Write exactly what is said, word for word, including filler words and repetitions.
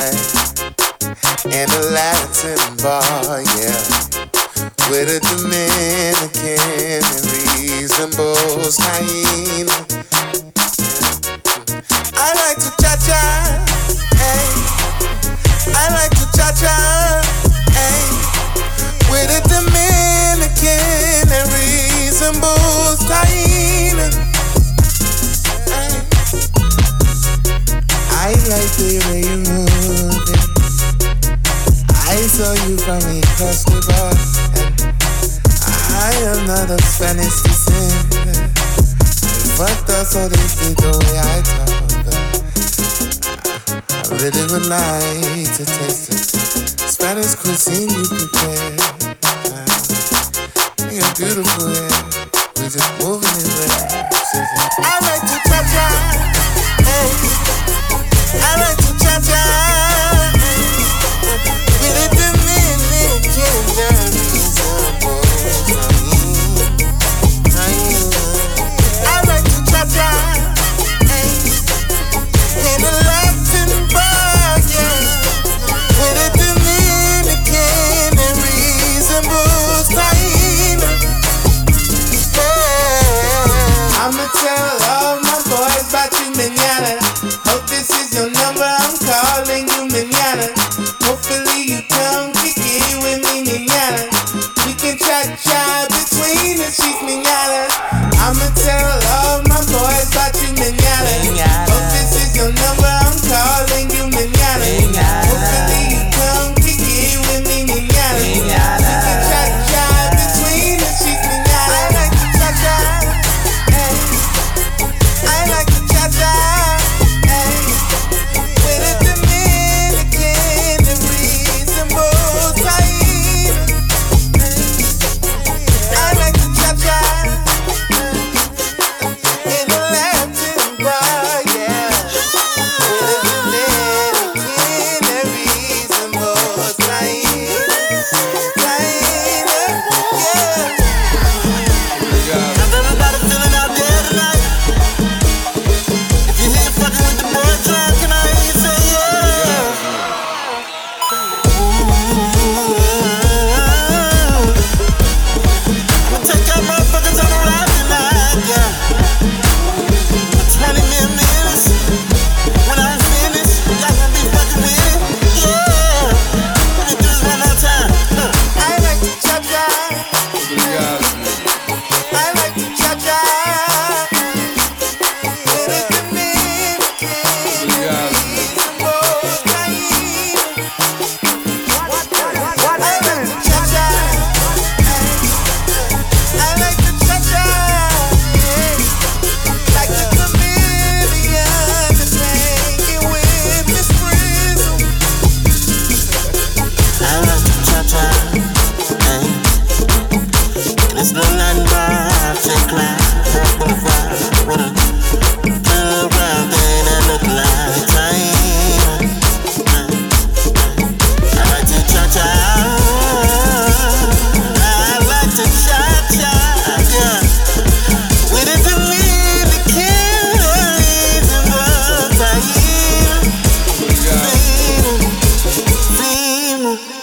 in a Latin bar, yeah, with a Dominican and reasonable Spain. I like to cha-cha, hey. I like to cha-cha, hey, with a Dominican and reasonable Spain. I like the way you move it. I saw you from across the bar, and I am not of Spanish descent, but that's all they see the way I talk. I really would like to taste the Spanish cuisine you prepare. Uh, you're beautiful, yeah. We're just moving it well. I like to cha-cha, hey. I like to cha-cha, with a Dominican reasonable. I like to cha-cha, hey, in a Latin bar, yeah, with a Dominican and reasonable style. Yeah. I'ma tell all my boys about you mañana. Hope this is your number, I'm calling you mañana. Hopefully you come kick it with me mañana. We can cha-cha between the sheets mañana. I'ma tell all my boys about you mañana. Hope this is your number, I'm calling you mañana. Hopefully you come kick it with me mañana. We can cha-cha between the sheets mañana. I like to cha-cha, hey. I like to cha-cha, hey, with a Dominican and reasonable style. I like to cha-cha in a Latin bar, yeah, with a Dominican and reasonable style. Yeah. How's everybody feeling out there tonight? If you're here fucking with the boy track, can I hear you say yeah? Ooh. I'ma take y'all motherfuckers on a ride tonight, yeah. For twenty minutes. When I'm finished, y'all gonna be fucking with it, yeah. Let me do this one more time. Huh. I like to cha-cha. I like to cha-cha with a Dominican and reasonable style. I like to cha-cha. I like to cha-cha, yeah, like the chameleon that's hanging with Miss Frizzle. I like to cha-cha, hey. And it's no Latin bar, I take class, I put a ride with a girl around thing that look like time. I like to cha-cha, I like to cha-cha, yeah, with a Dominican reasonable style. Feel, feel.